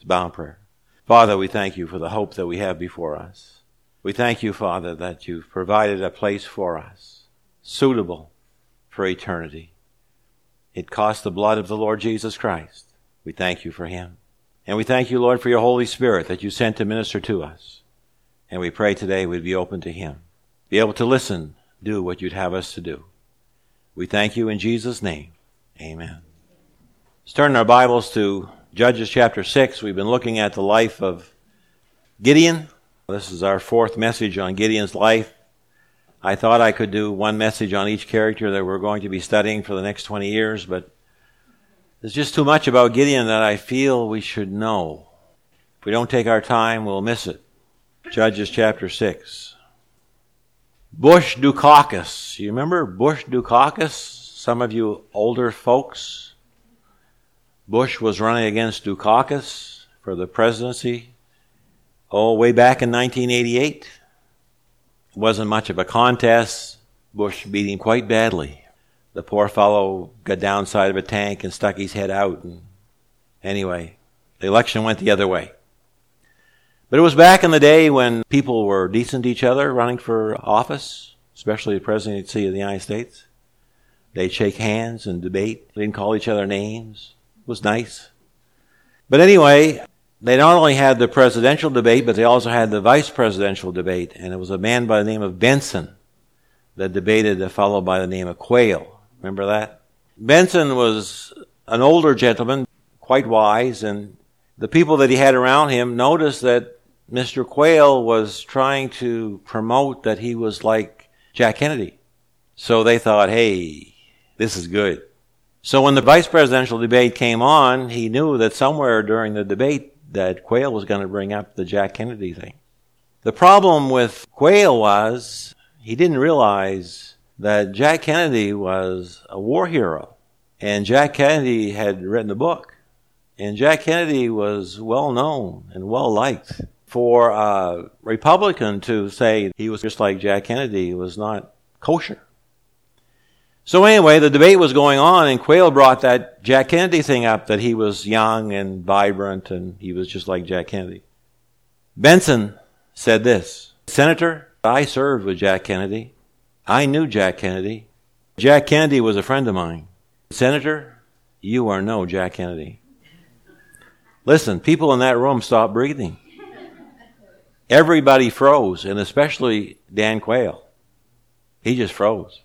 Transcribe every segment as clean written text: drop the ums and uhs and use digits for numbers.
bow in prayer. Father, we thank you for the hope that we have before us. We thank you, Father, that you've provided a place for us suitable for eternity. It cost the blood of the Lord Jesus Christ. We thank you for him. And we thank you, Lord, for your Holy Spirit that you sent to minister to us. And we pray today we'd be open to him, be able to listen, do what you'd have us to do. We thank you in Jesus' name. Amen. Let's turn our Bibles to Judges chapter 6. We've been looking at the life of Gideon. This is our fourth message on Gideon's life. I thought I could do one message on each character that we're going to be studying for the next 20 years, but there's just too much about Gideon that I feel we should know. If we don't take our time, we'll miss it. Judges chapter 6. Bush Dukakis. You remember Bush Dukakis? Some of you older folks. Bush was running against Dukakis for the presidency, way back in 1988. It wasn't much of a contest. Bush beat him quite badly. The poor fellow got downside of a tank and stuck his head out. And anyway, the election went the other way. But it was back in the day when people were decent to each other running for office, especially the presidency of the United States. They'd shake hands and debate. They didn't call each other names. It was nice. But anyway, they not only had the presidential debate, but they also had the vice presidential debate. And it was a man by the name of Benson that debated a fellow by the name of Quayle. Remember that? Benson was an older gentleman, quite wise, and the people that he had around him noticed that Mr. Quayle was trying to promote that he was like Jack Kennedy. So they thought, hey, this is good. So when the vice presidential debate came on, he knew that somewhere during the debate that Quayle was going to bring up the Jack Kennedy thing. The problem with Quayle was he didn't realize that Jack Kennedy was a war hero. And Jack Kennedy had written a book. And Jack Kennedy was well known and well liked. For a Republican to say he was just like Jack Kennedy was not kosher. So anyway, the debate was going on, and Quayle brought that Jack Kennedy thing up, that he was young and vibrant and he was just like Jack Kennedy. Benson said this, Senator, I served with Jack Kennedy. I knew Jack Kennedy. Jack Kennedy was a friend of mine. Senator, you are no Jack Kennedy. Listen, people in that room stopped breathing. Everybody froze, and especially Dan Quayle. He just froze.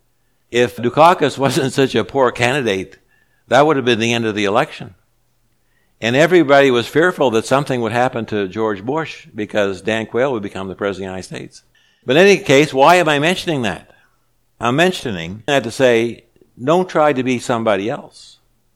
If Dukakis wasn't such a poor candidate, that would have been the end of the election. And everybody was fearful that something would happen to George Bush because Dan Quayle would become the President of the United States. But in any case, why am I mentioning that? I'm mentioning that to say, don't try to be somebody else.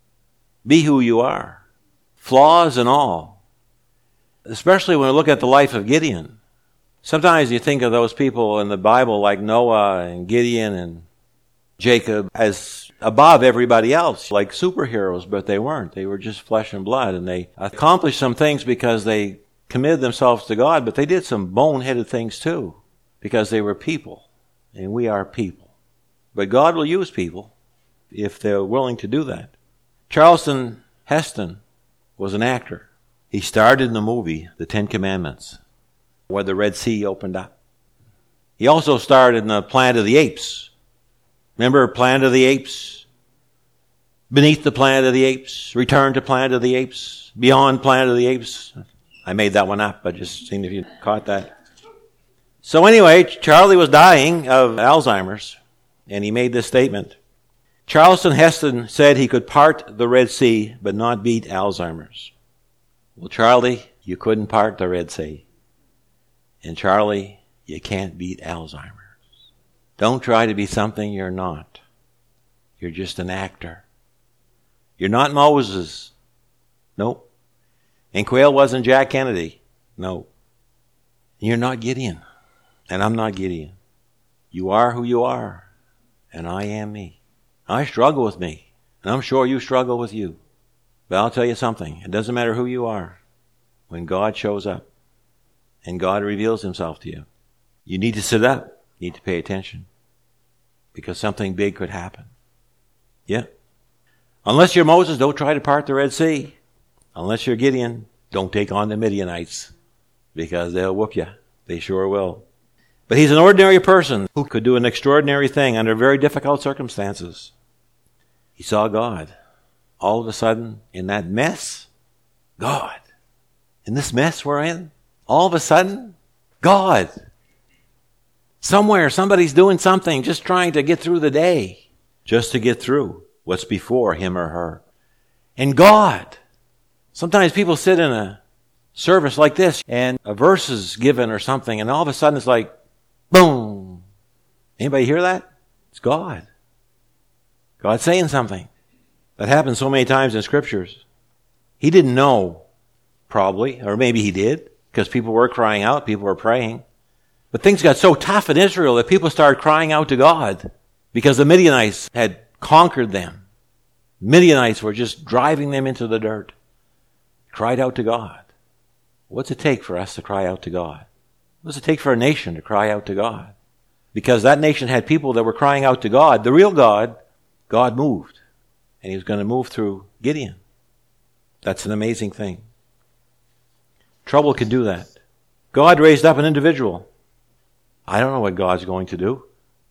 Be who you are. Flaws and all. Especially when we look at the life of Gideon. Sometimes you think of those people in the Bible like Noah and Gideon and Jacob as above everybody else, like superheroes, but they weren't. They were just flesh and blood, and they accomplished some things because they committed themselves to God, but they did some boneheaded things too, because they were people, and we are people. But God will use people if they're willing to do that. Charlton Heston was an actor. He starred in the movie The Ten Commandments, where the Red Sea opened up. He also starred in the Planet of the Apes. Remember Planet of the Apes? Beneath the Planet of the Apes, Return to Planet of the Apes, Beyond Planet of the Apes. I made that one up. I just seen if you caught that. So anyway, Charlie was dying of Alzheimer's, and he made this statement. Charlton Heston said he could part the Red Sea, but not beat Alzheimer's. Well, Charlie, you couldn't part the Red Sea. And Charlie, you can't beat Alzheimer's. Don't try to be something you're not. You're just an actor. You're not Moses. Nope. And Quayle wasn't Jack Kennedy. No. You're not Gideon. And I'm not Gideon. You are who you are. And I am me. I struggle with me. And I'm sure you struggle with you. But I'll tell you something. It doesn't matter who you are. When God shows up and God reveals himself to you, you need to sit up. You need to pay attention. Because something big could happen. Yeah. Unless you're Moses, don't try to part the Red Sea. Unless you're Gideon, Don't take on the Midianites, because they'll whoop you. They sure will. But he's an ordinary person who could do an extraordinary thing under very difficult circumstances. He saw God. All of a sudden, in that mess, God. In this mess we're in, all of a sudden, God. Somewhere, somebody's doing something, just trying to get through the day. Just to get through what's before him or her. And God. Sometimes people sit in a service like this, and a verse is given or something, and all of a sudden it's like, boom. Anybody hear that? It's God. God's saying something. That happens so many times in scriptures. He didn't know, probably, or maybe he did, because people were crying out, people were praying. But things got so tough in Israel that people started crying out to God because the Midianites had conquered them. Midianites were just driving them into the dirt. Cried out to God. What's it take for us to cry out to God? What does it take for a nation to cry out to God? Because that nation had people that were crying out to God. The real God, God moved. And he was going to move through Gideon. That's an amazing thing. Trouble can do that. God raised up an individual. I don't know what God's going to do.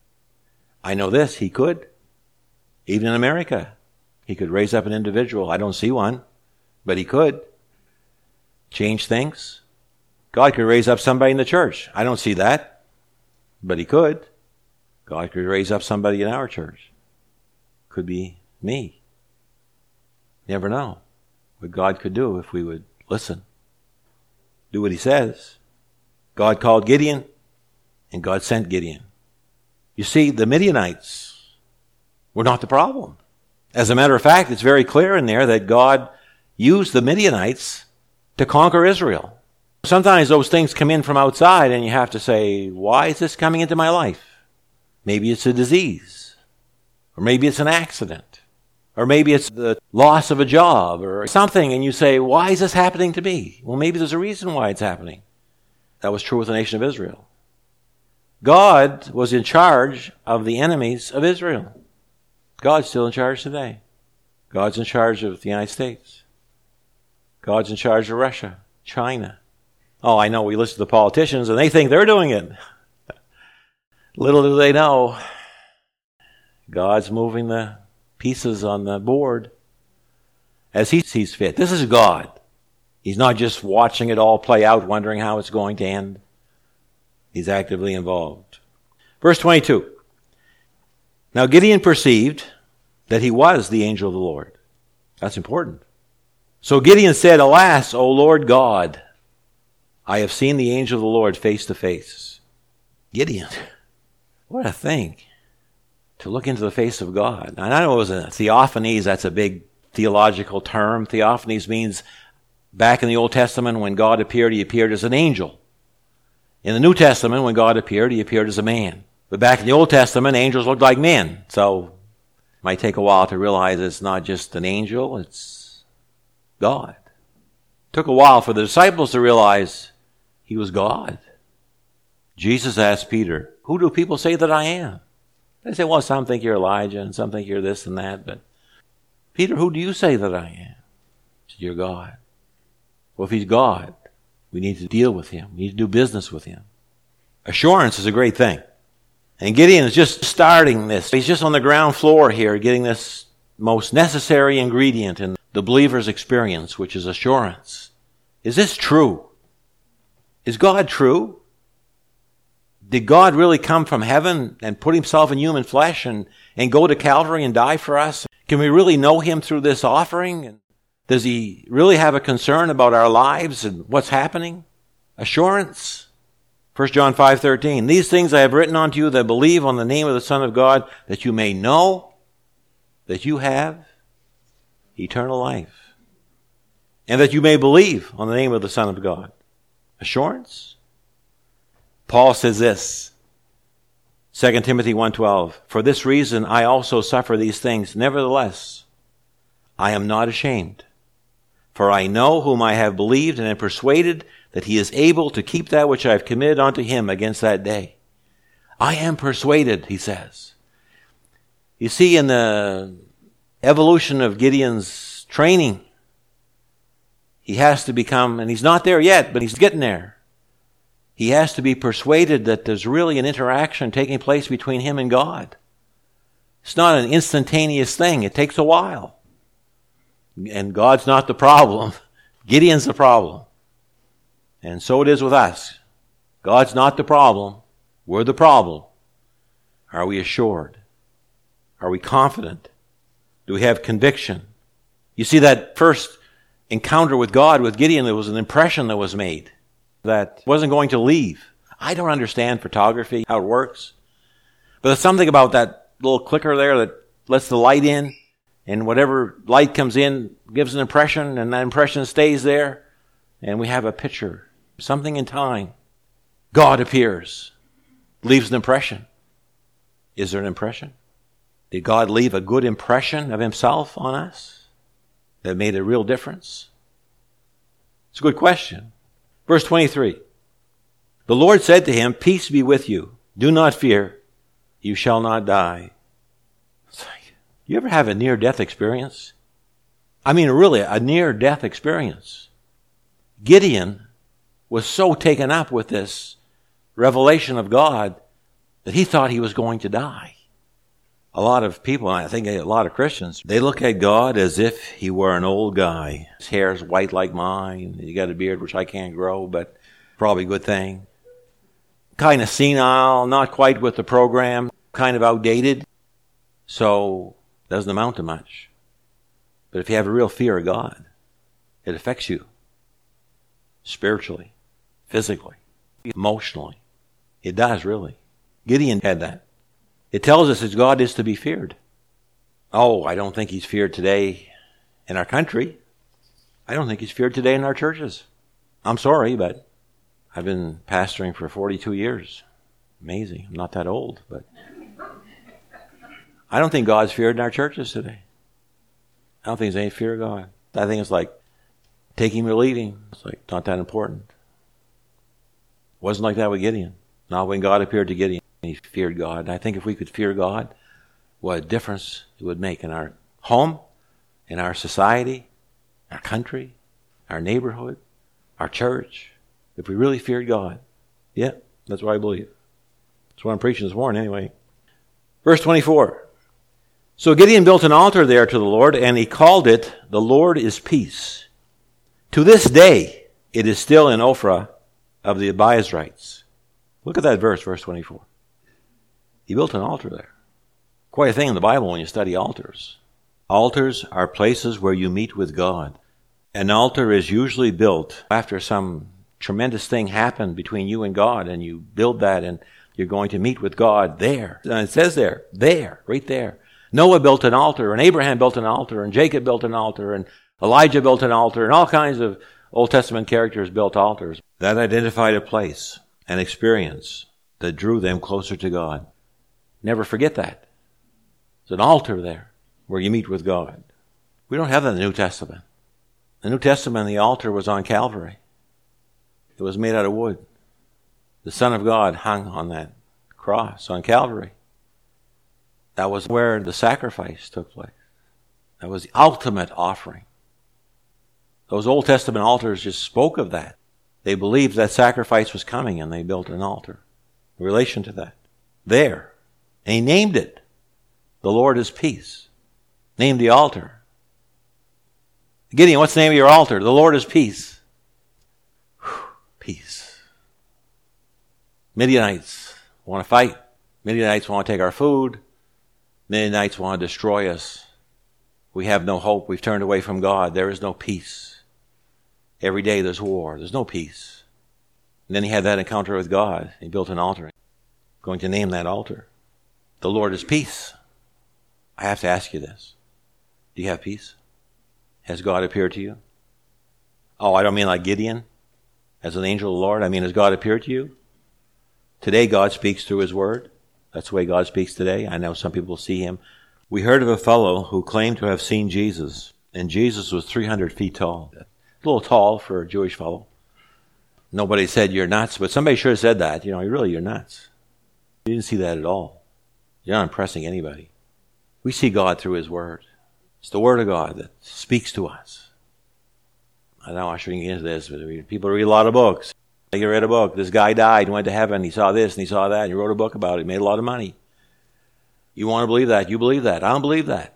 I know this, he could. Even in America, he could raise up an individual. I don't see one, but he could. Change things. God could raise up somebody in the church. I don't see that, but he could. God could raise up somebody in our church. Could be me. Never know what God could do if we would listen. Do what he says. God called Gideon, and God sent Gideon. You see, the Midianites were not the problem. As a matter of fact, it's very clear in there that God used the Midianites to conquer Israel. Sometimes those things come in from outside, and you have to say, why is this coming into my life? Maybe it's a disease, or maybe it's an accident, or maybe it's the loss of a job, or something, and you say, why is this happening to me? Well, maybe there's a reason why it's happening. That was true with the nation of Israel. God was in charge of the enemies of Israel. God's still in charge today. God's in charge of the United States. God's in charge of Russia, China. Oh, I know we listen to the politicians and they think they're doing it. Little do they know, God's moving the pieces on the board as he sees fit. This is God. He's not just watching it all play out, wondering how it's going to end. He's actively involved. Verse 22. Now Gideon perceived that he was the angel of the Lord. That's important. So Gideon said, Alas, O Lord God, I have seen the angel of the Lord face to face. Gideon, what a thing to look into the face of God. And I know it was a theophanies, that's a big theological term. Theophanies means back in the Old Testament when God appeared, he appeared as an angel. In the New Testament, when God appeared, he appeared as a man. But back in the Old Testament, angels looked like men. So it might take a while to realize it's not just an angel, it's God. It took a while for the disciples to realize he was God. Jesus asked Peter, who do people say that I am? They say, well, some think you're Elijah, and some think you're this and that. But Peter, who do you say that I am? He said, you're God. Well, if he's God, we need to deal with him. We need to do business with him. Assurance is a great thing. And Gideon is just starting this. He's just on the ground floor here, getting this most necessary ingredient in the believer's experience, which is assurance. Is this true? Is God true? Did God really come from heaven and put himself in human flesh and go to Calvary and die for us? Can we really know him through this offering? And does he really have a concern about our lives and what's happening? Assurance. 1 John 5:13. These things I have written unto you that believe on the name of the Son of God, that you may know that you have eternal life, and that you may believe on the name of the Son of God. Assurance. Paul says this, 2 Timothy 1:12. For this reason I also suffer these things. Nevertheless, I am not ashamed. For I know whom I have believed and am persuaded that he is able to keep that which I have committed unto him against that day. I am persuaded, he says. You see, in the evolution of Gideon's training, He has to become, and he's not there yet, but he's getting there. He has to be persuaded that there's really an interaction taking place between him and God. It's not an instantaneous thing. It takes a while. And God's not the problem. Gideon's the problem. And so it is with us. God's not the problem. We're the problem. Are we assured? Are we confident? Do we have conviction? You see, that first encounter with God, with Gideon, there was an impression that was made that wasn't going to leave. I don't understand photography, how it works. But there's something about that little clicker there that lets the light in, and whatever light comes in gives an impression, and that impression stays there, and we have a picture. Something in time. God appears, leaves an impression. Is there an impression? Did God leave a good impression of himself on us that made a real difference? It's a good question. Verse 23. The Lord said to him, peace be with you. Do not fear. You shall not die. You ever have a near-death experience? I mean, really, a near-death experience. Gideon was so taken up with this revelation of God that he thought he was going to die. A lot of people, and I think a lot of Christians, they look at God as if he were an old guy. His hair's white like mine. He got a beard, which I can't grow, but probably a good thing. Kind of senile, not quite with the program, kind of outdated. So, doesn't amount to much. But if you have a real fear of God, it affects you. Spiritually, physically, emotionally. It does, really. Gideon had that. It tells us that God is to be feared. Oh, I don't think he's feared today in our country. I don't think he's feared today in our churches. I'm sorry, but I've been pastoring for 42 years. Amazing. I'm not that old, but I don't think God's feared in our churches today. I don't think there's any fear of God. I think it's like taking or leaving. It's like not that important. It wasn't like that with Gideon. Not when God appeared to Gideon. He feared God. And I think if we could fear God, what a difference it would make in our home, in our society, our country, our neighborhood, our church. If we really feared God. Yeah, that's what I believe. That's what I'm preaching this morning anyway. Verse 24. So Gideon built an altar there to the Lord, and he called it, The Lord is Peace. To this day, it is still in Ophrah of the Abiezrites. Look at that verse 24. He built an altar there. Quite a thing in the Bible when you study altars. Altars are places where you meet with God. An altar is usually built after some tremendous thing happened between you and God, and you build that, and you're going to meet with God there. And it says there, right there. Noah built an altar, and Abraham built an altar, and Jacob built an altar, and Elijah built an altar, and all kinds of Old Testament characters built altars. That identified a place, an experience that drew them closer to God. Never forget that. There's an altar there where you meet with God. We don't have that in the New Testament. The New Testament, the altar was on Calvary. It was made out of wood. The Son of God hung on that cross on Calvary. That was where the sacrifice took place. That was the ultimate offering. Those Old Testament altars just spoke of that. They believed that sacrifice was coming, and they built an altar in relation to that. There. And he named it. The Lord is Peace. Named the altar. Gideon, what's the name of your altar? The Lord is Peace. Whew, peace. Midianites want to fight. Midianites want to take our food. Midianites want to destroy us. We have no hope. We've turned away from God. There is no peace. Every day there's war. There's no peace. And then he had that encounter with God. He built an altar. Going to name that altar. The Lord is Peace. I have to ask you this. Do you have peace? Has God appeared to you? Oh, I don't mean like Gideon as an angel of the Lord. I mean, has God appeared to you? Today God speaks through his word. That's the way God speaks today. I know some people see him. We heard of a fellow who claimed to have seen Jesus, and Jesus was 300 feet tall. A little tall for a Jewish fellow. Nobody said you're nuts, but somebody sure said that. You're nuts. You didn't see that at all. You're not impressing anybody. We see God through his word. It's the word of God that speaks to us. I know I shouldn't get into this, but people read a lot of books. They read a book. This guy died and went to heaven. He saw this and he saw that. And he wrote a book about it. He made a lot of money. You want to believe that? You believe that. I don't believe that.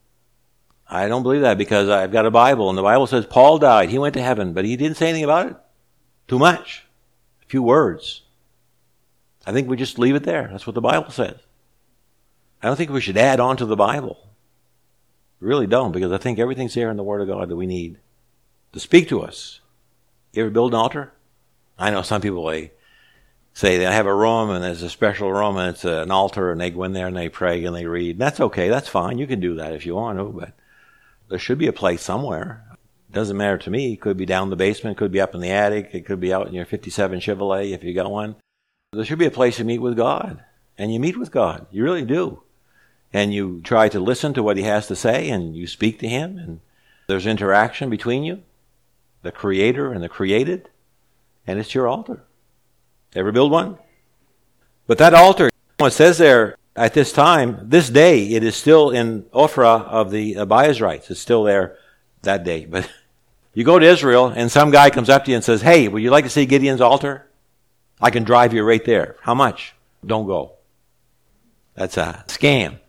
I don't believe that because I've got a Bible. And the Bible says Paul died. He went to heaven. But he didn't say anything about it. Too much. A few words. I think we just leave it there. That's what the Bible says. I don't think we should add on to the Bible. Really don't, because I think everything's there in the Word of God that we need to speak to us. You ever build an altar? I know some people, they say they have a room and there's a special room and it's an altar and they go in there and they pray and they read. That's okay. That's fine. You can do that if you want to, but there should be a place somewhere. It doesn't matter to me. It could be down in the basement. It could be up in the attic. It could be out in your 57 Chevrolet if you got one. There should be a place to meet with God. And you meet with God. You really do. And you try to listen to what He has to say and you speak to Him and there's interaction between you, the Creator and the created. And it's your altar. Ever build one? But that altar, it says there, at this time, this day, it is still in Ophrah of the Abiezrites. It's still there that day. But you go to Israel, and some guy comes up to you and says, hey, would you like to see Gideon's altar? I can drive you right there. How much? Don't go. That's a scam.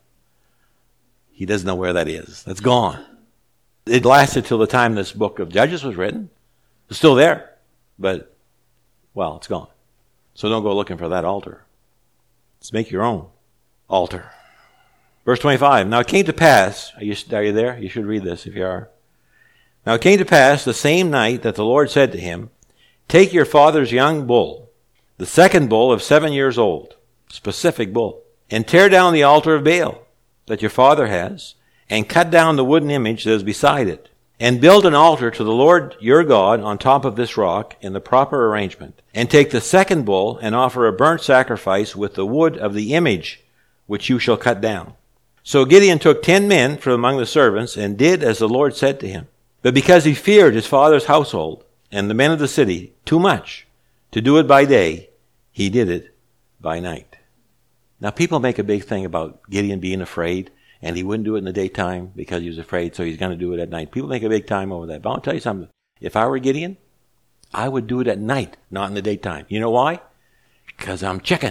He doesn't know where that is. That's gone. It lasted till the time this book of Judges was written. It's still there. But well, it's gone. So don't go looking for that altar. Let's make your own altar. Verse 25. Now it came to pass, are you there? You should read this if you are. Now it came to pass the same night that the Lord said to him, take your father's young bull, the second bull of 7 years old, specific bull, and tear down the altar of Baal that your father has, and cut down the wooden image that is beside it. And build an altar to the Lord your God on top of this rock in the proper arrangement. And take the second bull and offer a burnt sacrifice with the wood of the image which you shall cut down. So Gideon took 10 men from among the servants and did as the Lord said to him. But because he feared his father's household and the men of the city too much to do it by day, he did it by night. Now people make a big thing about Gideon being afraid. And he wouldn't do it in the daytime because he was afraid, so he's going to do it at night. People make a big time over that. But I'll tell you something. If I were Gideon, I would do it at night, not in the daytime. You know why? Because I'm chicken.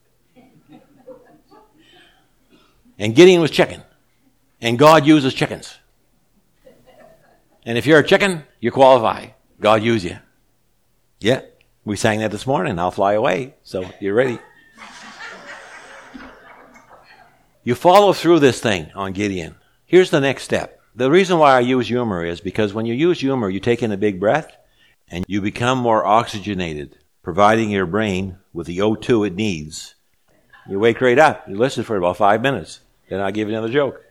And Gideon was chicken. And God uses chickens. And if you're a chicken, you qualify. God use you. Yeah, we sang that this morning. I'll fly away. So you're ready. You follow through this thing on Gideon. Here's the next step. The reason why I use humor is because when you use humor, you take in a big breath and you become more oxygenated, providing your brain with the O2 it needs. You wake right up. You listen for about 5 minutes. Then I'll give you another joke.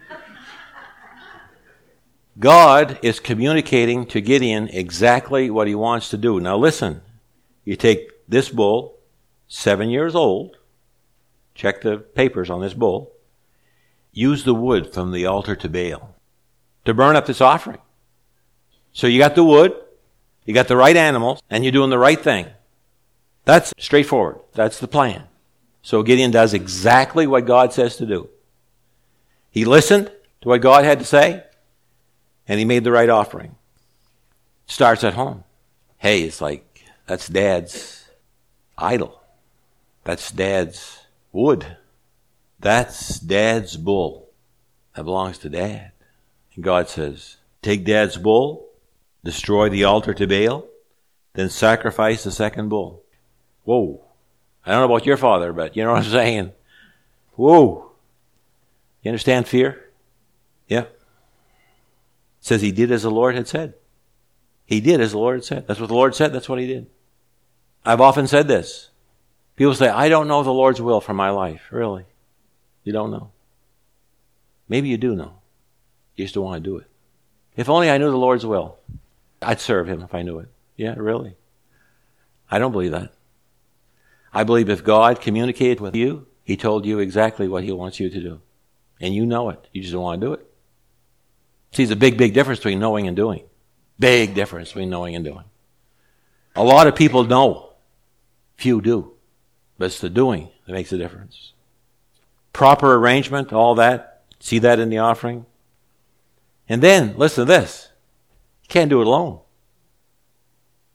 God is communicating to Gideon exactly what He wants to do. Now listen. You take this bull, 7 years old. Check the papers on this bull. Use the wood from the altar to Baal to burn up this offering. So you got the wood, you got the right animals, and you're doing the right thing. That's straightforward. That's the plan. So Gideon does exactly what God says to do. He listened to what God had to say, and he made the right offering. Starts at home. Hey, it's like, that's Dad's idol. That's Dad's wood. That's Dad's bull. That belongs to Dad. And God says, take Dad's bull, destroy the altar to Baal, then sacrifice the second bull. Whoa. I don't know about your father, but you know what I'm saying? Whoa. You understand fear? Yeah. It says he did as the Lord had said. He did as the Lord had said. That's what the Lord said. That's what he did. I've often said this. People say, I don't know the Lord's will for my life. Really? You don't know? Maybe you do know. You just don't want to do it. If only I knew the Lord's will, I'd serve Him if I knew it. Yeah, really. I don't believe that. I believe if God communicated with you, He told you exactly what He wants you to do. And you know it. You just don't want to do it. See, there's a big, big difference between knowing and doing. Big difference between knowing and doing. A lot of people know. Few do. But it's the doing that makes a difference. Proper arrangement, all that. See that in the offering? And then, listen to this. You can't do it alone.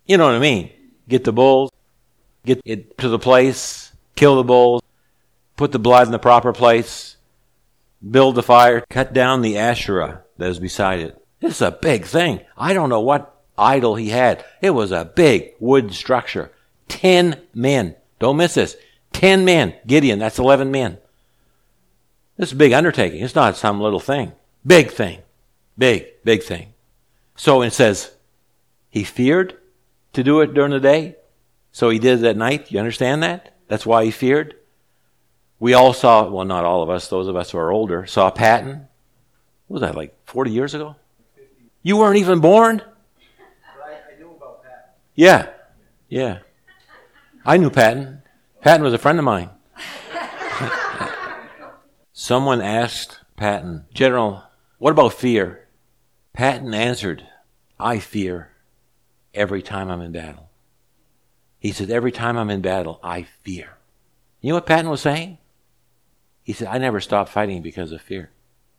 You know what I mean? Get the bulls, get it to the place, kill the bulls, put the blood in the proper place, build the fire, cut down the Asherah that is beside it. This is a big thing. I don't know what idol he had. It was a big wood structure. 10 men. Don't miss this. 10 men. Gideon, that's 11 men. This is a big undertaking. It's not some little thing. Big thing. Big thing. So it says, he feared to do it during the day. So he did it at night. You understand that? That's why he feared. We all saw, well, not all of us, those of us who are older, saw Patton. What was that, like 40 years ago? 50. You weren't even born? I knew about Patton. Yeah. I knew Patton. Patton was a friend of mine. Someone asked Patton, General, what about fear? Patton answered, I fear every time I'm in battle. He said, every time I'm in battle, I fear. You know what Patton was saying? He said, I never stopped fighting because of fear.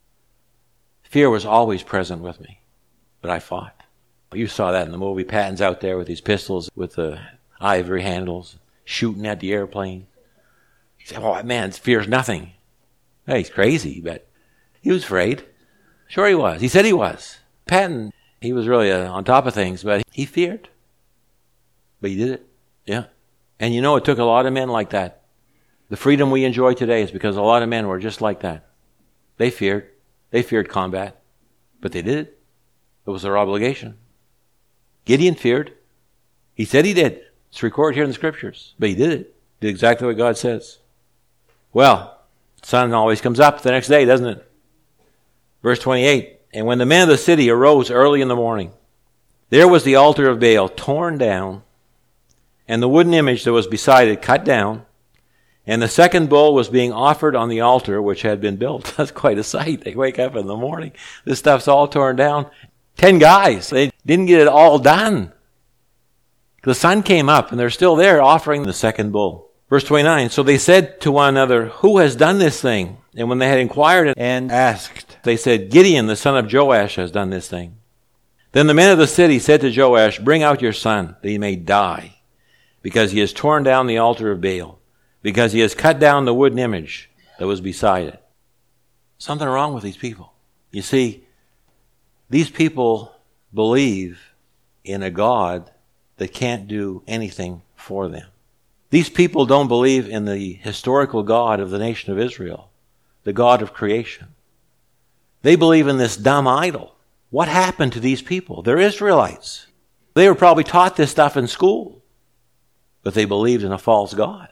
Fear was always present with me, but I fought. You saw that in the movie. Patton's out there with these pistols with the ivory handles, shooting at the airplane. He said, oh man, fear's nothing. Hey, he's crazy, but he was afraid. Sure he was. He said he was. Patton, he was really on top of things, but he feared. But he did it. Yeah. And you know, it took a lot of men like that. The freedom we enjoy today is because a lot of men were just like that. They feared. They feared combat. But they did it. It was their obligation. Gideon feared. He said he did. It's recorded here in the scriptures. But he did it. Did exactly what God says. Well, the sun always comes up the next day, doesn't it? Verse 28. And when the men of the city arose early in the morning, there was the altar of Baal torn down, and the wooden image that was beside it cut down, and the second bull was being offered on the altar which had been built. That's quite a sight. They wake up in the morning. This stuff's all torn down. 10 guys. They didn't get it all done. The sun came up, and they're still there offering the second bull. Verse 29, so they said to one another, who has done this thing? And when they had inquired and asked, they said, Gideon, the son of Joash, has done this thing. Then the men of the city said to Joash, bring out your son, that he may die, because he has torn down the altar of Baal, because he has cut down the wooden image that was beside it. Something wrong with these people. You see, these people believe in a God that can't do anything for them. These people don't believe in the historical God of the nation of Israel, the God of creation. They believe in this dumb idol. What happened to these people? They're Israelites. They were probably taught this stuff in school, but they believed in a false God.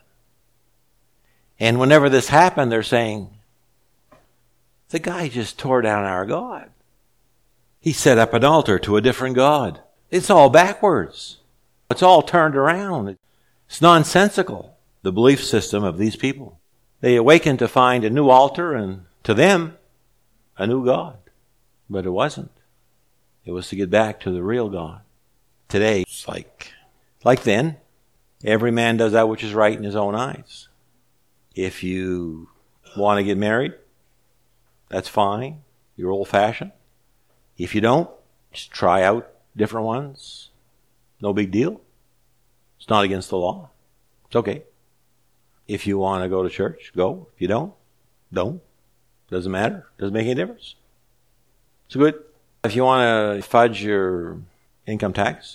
And whenever this happened, they're saying, the guy just tore down our God. He set up an altar to a different God. It's all backwards. It's all turned around. It's nonsensical, the belief system of these people. They awakened to find a new altar and, to them, a new God. But it wasn't. It was to get back to the real God. Today, it's like then, every man does that which is right in his own eyes. If you want to get married, that's fine. You're old-fashioned. If you don't, just try out different ones. No big deal. It's not against the law. It's okay. If you want to go to church, go. If you don't, don't. Doesn't matter. Doesn't make any difference. It's good. If you want to fudge your income tax,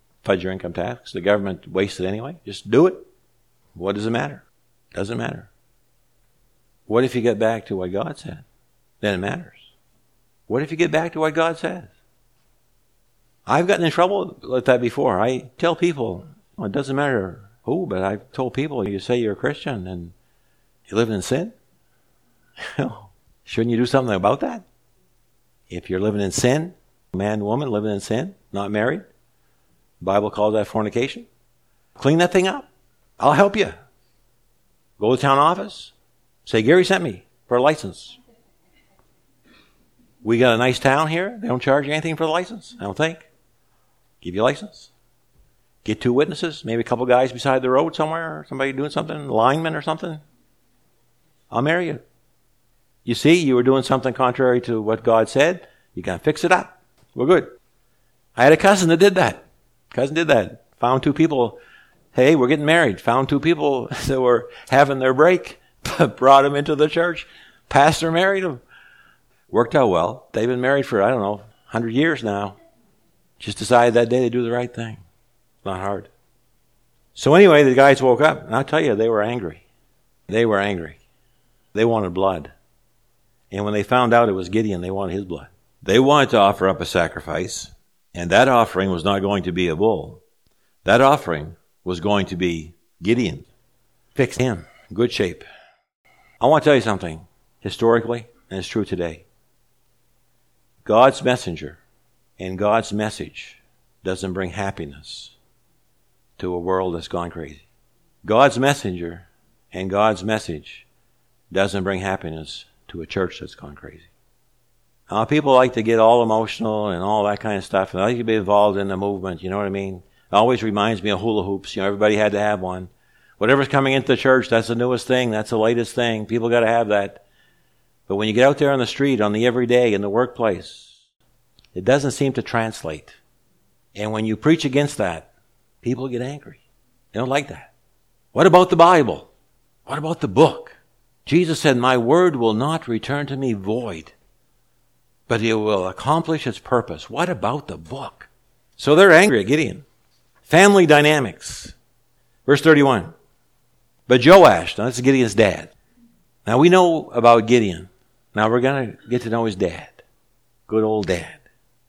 the government wastes it anyway. Just do it. What does it matter? Doesn't matter. What if you get back to what God said? Then it matters. What if you get back to what God says? I've gotten in trouble with that before. I tell people, it doesn't matter who, but I've told people, you say you're a Christian and you live in sin. Shouldn't you do something about that? If you're living in sin, man, woman living in sin, not married, the Bible calls that fornication. Clean that thing up. I'll help you. Go to the town office. Say, Gary sent me for a license. We got a nice town here. They don't charge you anything for the license, I don't think. Give you a license. Get 2 witnesses, maybe a couple guys beside the road somewhere, or somebody doing something, lineman or something. I'll marry you. You see, you were doing something contrary to what God said. You got to fix it up. We're good. I had a cousin that did that. Found 2 people. Hey, we're getting married. Found 2 people that were having their break. Brought them into the church. Pastor married them. Worked out well. They've been married for, 100 years now. Just decided that day to do the right thing. Not hard. So anyway, the guys woke up, and I'll tell you, they were angry. They were angry. They wanted blood. And when they found out it was Gideon, they wanted his blood. They wanted to offer up a sacrifice, and that offering was not going to be a bull. That offering was going to be Gideon. Fix him. Good shape. I want to tell you something, historically, and it's true today. God's messenger and God's message doesn't bring happiness to a world that's gone crazy. God's messenger and God's message doesn't bring happiness to a church that's gone crazy. Now, people like to get all emotional and all that kind of stuff, and they like to be involved in the movement, you know what I mean? It always reminds me of hula hoops. Everybody had to have one. Whatever's coming into the church, that's the newest thing, that's the latest thing. People got to have that. But when you get out there on the street, on the everyday, in the workplace, it doesn't seem to translate. And when you preach against that, people get angry. They don't like that. What about the Bible? What about the book? Jesus said, my word will not return to me void, but it will accomplish its purpose. What about the book? So they're angry at Gideon. Family dynamics. Verse 31. But Joash, now this is Gideon's dad. Now we know about Gideon. Now we're going to get to know his dad. Good old dad.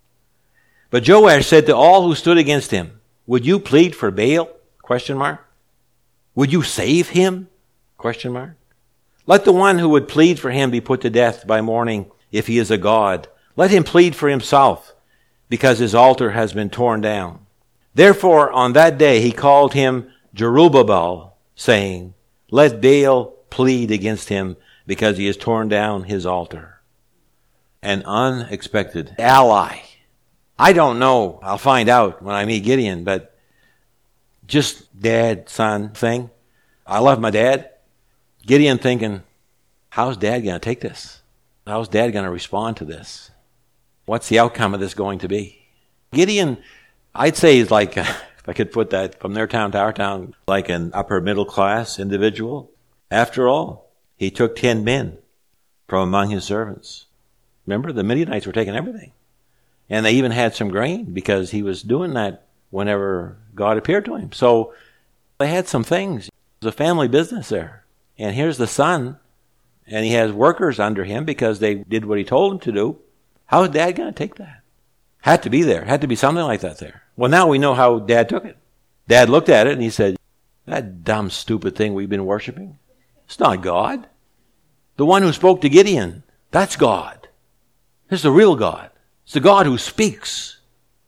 But Joash said to all who stood against him, would you plead for Baal? Question mark. Would you save him? Question mark. Let the one who would plead for him be put to death by morning if he is a god. Let him plead for himself because his altar has been torn down. Therefore on that day he called him Jerubbaal, saying, let Baal plead against him because he has torn down his altar. An unexpected ally. I don't know. I'll find out when I meet Gideon, but just dad, son thing. I love my dad. Gideon thinking, how's dad going to take this? How's dad going to respond to this? What's the outcome of this going to be? Gideon, I'd say is like, if I could put that from their town to our town, like an upper middle class individual. After all, he took 10 men from among his servants. Remember, the Midianites were taking everything. And they even had some grain because he was doing that whenever God appeared to him. So they had some things. It was a family business there. And here's the son, and he has workers under him because they did what he told them to do. How is dad going to take that? Had to be there. Had to be something like that there. Well, now we know how dad took it. Dad looked at it and he said, that dumb, stupid thing we've been worshiping, it's not God. The one who spoke to Gideon, that's God. This is the real God. It's the God who speaks.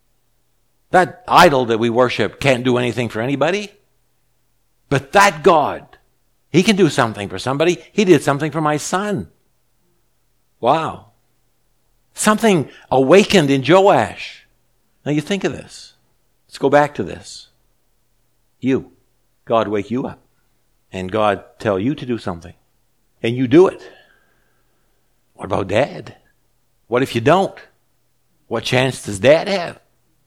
That idol that we worship can't do anything for anybody. But that God, he can do something for somebody. He did something for my son. Wow. Something awakened in Joash. Now you think of this. Let's go back to this. You. God wake you up. And God tell you to do something. And you do it. What about dad? What if you don't? What chance does dad have?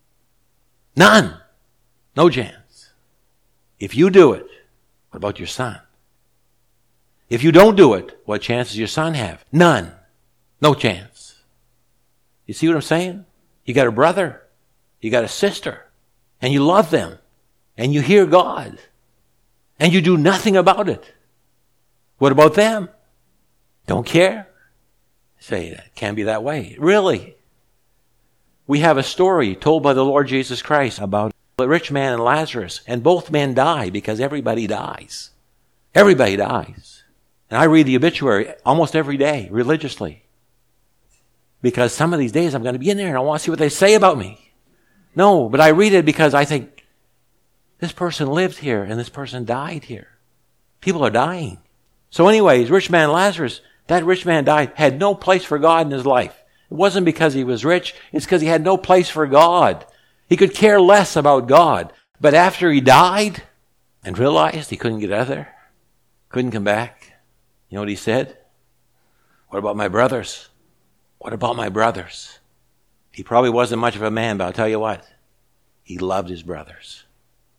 None. No chance. If you do it, what about your son? If you don't do it, what chance does your son have? None. No chance. You see what I'm saying? You got a brother. You got a sister. And you love them. And you hear God. And you do nothing about it. What about them? Don't care. Say, it can't be that way. Really? We have a story told by the Lord Jesus Christ about the rich man and Lazarus. And both men die because everybody dies. Everybody dies. And I read the obituary almost every day, religiously. Because some of these days I'm going to be in there and I want to see what they say about me. No, but I read it because I think, this person lived here and this person died here. People are dying. So anyways, rich man Lazarus, that rich man died, had no place for God in his life. It wasn't because he was rich, it's because he had no place for God. He could care less about God. But after he died and realized he couldn't get out of there, couldn't come back, you know what he said? What about my brothers? What about my brothers? He probably wasn't much of a man, but I'll tell you what. He loved his brothers.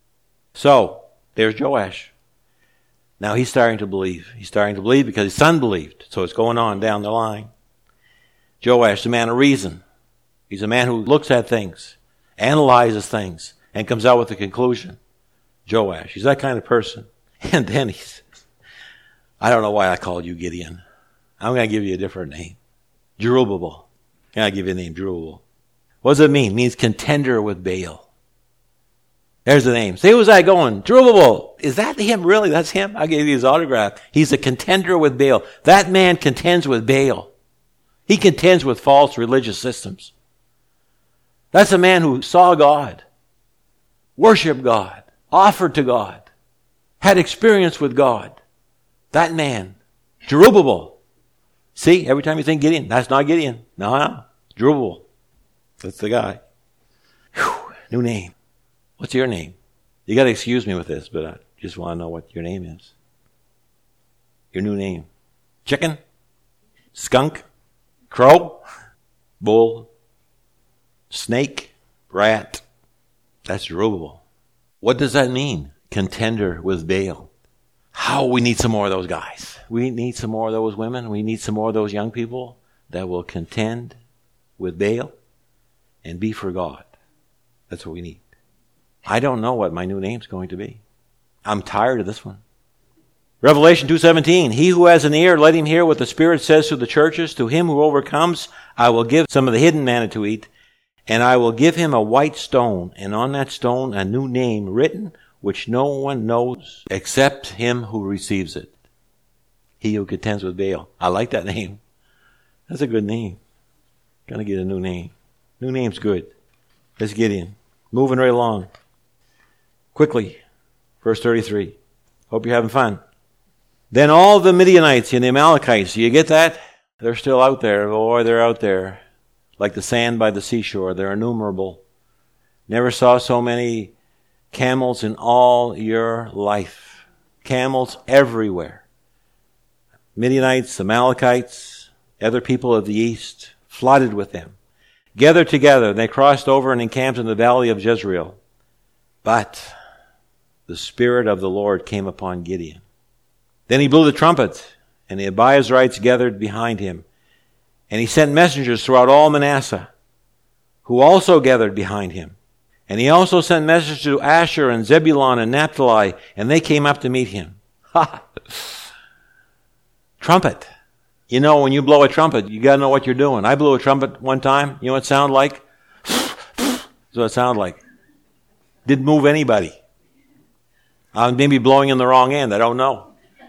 So, there's Joash. Now he's starting to believe. He's starting to believe because his son believed. So it's going on down the line. Joash, the man of reason. He's a man who looks at things, analyzes things, and comes out with a conclusion. Joash, he's that kind of person. And then he says, I don't know why I called you Gideon. I'm going to give you a different name. Jerubbaal. I'll give you a name, Jerubbaal. What does it mean? It means contender with Baal. There's the name. Say, who's that going? Jerubbaal. Is that him? Really? That's him? I gave you his autograph. He's a contender with Baal. That man contends with Baal. He contends with false religious systems. That's a man who saw God, worshiped God, offered to God, had experience with God. That man, Jerubbaal. See, every time you think Gideon, that's not Gideon. No. Jerubbaal. That's the guy. Whew, new name. What's your name? You got to excuse me with this, but I just want to know what your name is. Your new name. Chicken? Skunk? Crow? Bull? Snake? Rat? That's Jerubbaal. What does that mean? Contender with Baal. How we need some more of those guys. We need some more of those women. We need some more of those young people that will contend with Baal and be for God. That's what we need. I don't know what my new name's going to be. I'm tired of this one. Revelation 2:17, he who has an ear, let him hear what the Spirit says to the churches. To him who overcomes, I will give some of the hidden manna to eat, and I will give him a white stone, and on that stone a new name written, which no one knows except him who receives it. He who contends with Baal. I like that name. That's a good name. Gonna get a new name. New name's good. Let's get in. Moving right along. Quickly. Verse 33. Hope you're having fun. Then all the Midianites and the Amalekites, you get that? They're still out there. Boy, they're out there. Like the sand by the seashore. They're innumerable. Never saw so many camels in all your life. Camels everywhere. Midianites, Amalekites, other people of the east, flooded with them. Gathered together, they crossed over and encamped in the valley of Jezreel. But the Spirit of the Lord came upon Gideon. Then he blew the trumpet, and the Abiezrites gathered behind him. And he sent messengers throughout all Manasseh, who also gathered behind him. And he also sent messengers to Asher and Zebulun and Naphtali, and they came up to meet him. Ha! Trumpet. You know, when you blow a trumpet, you got to know what you're doing. I blew a trumpet one time. You know what it sounded like? That's what it sounded like. Didn't move anybody. I was maybe blowing in the wrong end. I don't know.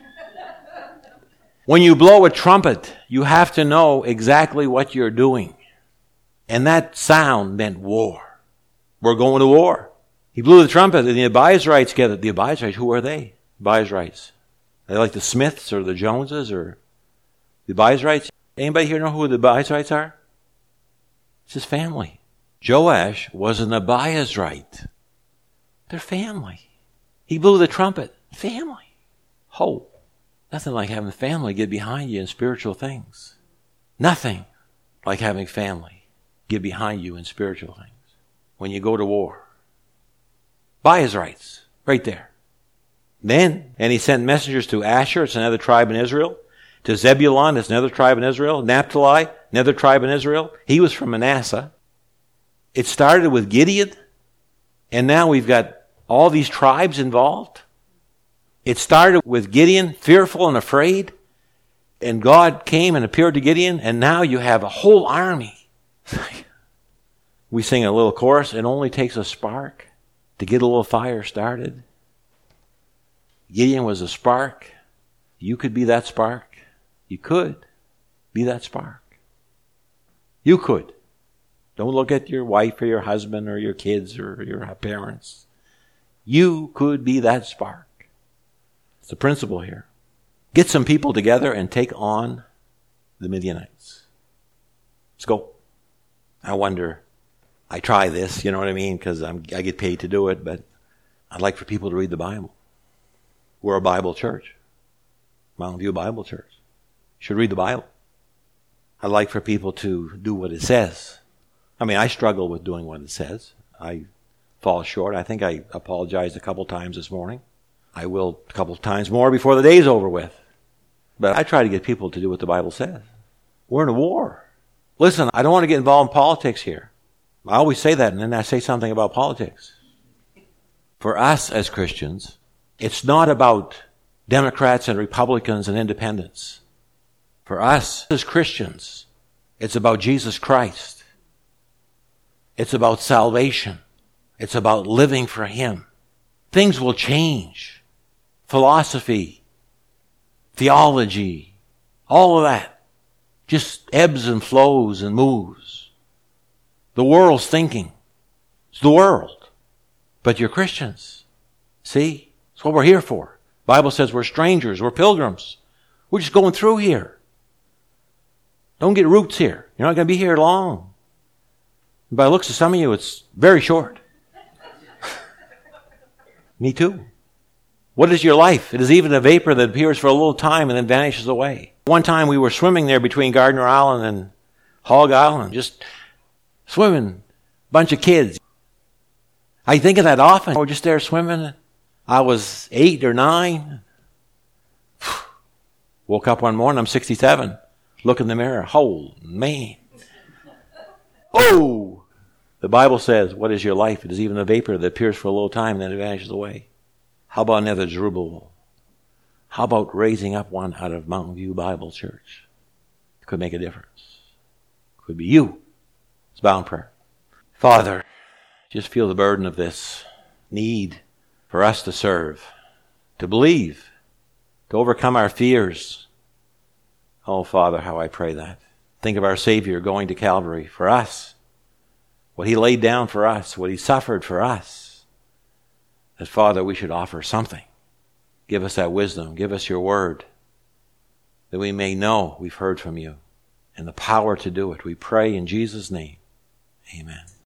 When you blow a trumpet, you have to know exactly what you're doing. And that sound meant war. We're going to war. He blew the trumpet, and the Abiezrites gathered. The Abiezrites, who are they? Abiezrites. Are they like the Smiths or the Joneses or the Abiezrites? Anybody here know who the Abiezrites are? It's his family. Joash was an Abiezrite. They're family. He blew the trumpet. Family. Hope. Nothing like having family get behind you in spiritual things. Nothing like having family get behind you in spiritual things. When you go to war. Abiezrites. Right there. Then, and he sent messengers to Asher, it's another tribe in Israel. To Zebulun, it's another tribe in Israel. Naphtali, another tribe in Israel. He was from Manasseh. It started with Gideon, and now we've got all these tribes involved. It started with Gideon, fearful and afraid, and God came and appeared to Gideon, and now you have a whole army. We sing a little chorus, it only takes a spark to get a little fire started. Gideon was a spark. You could be that spark. You could be that spark. You could. Don't look at your wife or your husband or your kids or your parents. You could be that spark. It's the principle here. Get some people together and take on the Midianites. Let's go. I wonder, I try this, you know what I mean, because I get paid to do it, but I'd like for people to read the Bible. We're a Bible church. Mountain View Bible Church. You should read the Bible. I'd like for people to do what it says. I mean, I struggle with doing what it says. I fall short. I think I apologized a couple times this morning. I will a couple times more before the day's over with. But I try to get people to do what the Bible says. We're in a war. Listen, I don't want to get involved in politics here. I always say that, and then I say something about politics. For us as Christians, it's not about Democrats and Republicans and independents. For us as Christians, it's about Jesus Christ. It's about salvation. It's about living for Him. Things will change. Philosophy, theology, all of that just ebbs and flows and moves. The world's thinking. It's the world. But you're Christians. See? That's what we're here for. The Bible says we're strangers. We're pilgrims. We're just going through here. Don't get roots here. You're not going to be here long. By the looks of some of you, it's very short. Me too. What is your life? It is even a vapor that appears for a little time and then vanishes away. One time we were swimming there between Gardner Island and Hog Island, just swimming, bunch of kids. I think of that often. We're just there swimming. I was 8 or 9. Woke up one morning, I'm 67. Look in the mirror. Oh, man. Oh! The Bible says, what is your life? It is even a vapor that appears for a little time and then it vanishes away. How about another Zerubbabel? How about raising up one out of Mountain View Bible Church? It could make a difference. It could be you. Let's bow in prayer. Father, just feel the burden of this need for us to serve, to believe, to overcome our fears. Oh, Father, how I pray that. Think of our Savior going to Calvary for us, what He laid down for us, what He suffered for us. That, Father, we should offer something. Give us that wisdom. Give us your word, that we may know we've heard from you and the power to do it. We pray in Jesus' name. Amen.